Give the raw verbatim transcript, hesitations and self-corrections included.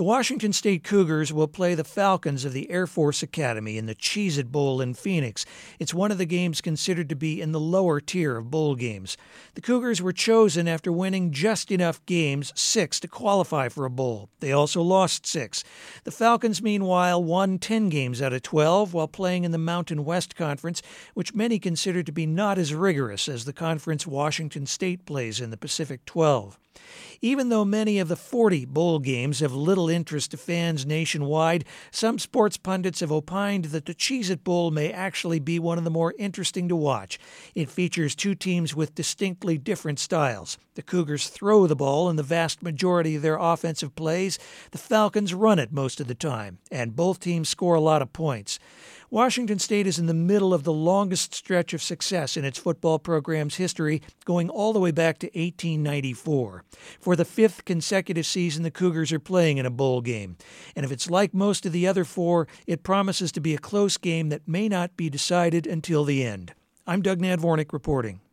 The Washington State Cougars will play the Falcons of the Air Force Academy in the Cheez-It Bowl in Phoenix. It's one of the games considered to be in the lower tier of bowl games. The Cougars were chosen after winning just enough games, six, to qualify for a bowl. They also lost six. The Falcons, meanwhile, won ten games out of twelve while playing in the Mountain West Conference, which many consider to be not as rigorous as the conference Washington State plays in the Pacific twelve. Even though many of the forty bowl games have little interest to fans nationwide, some sports pundits have opined that the Cheez-It Bowl may actually be one of the more interesting to watch. It features two teams with distinctly different styles. The Cougars throw the ball in the vast majority of their offensive plays. The Falcons run it most of the time, and both teams score a lot of points. Washington State is in the middle of the longest stretch of success in its football program's history, going all the way back to eighteen ninety-four. For the fifth consecutive season, the Cougars are playing in a bowl game. And if it's like most of the other four, it promises to be a close game that may not be decided until the end. I'm Doug Nadvornik reporting.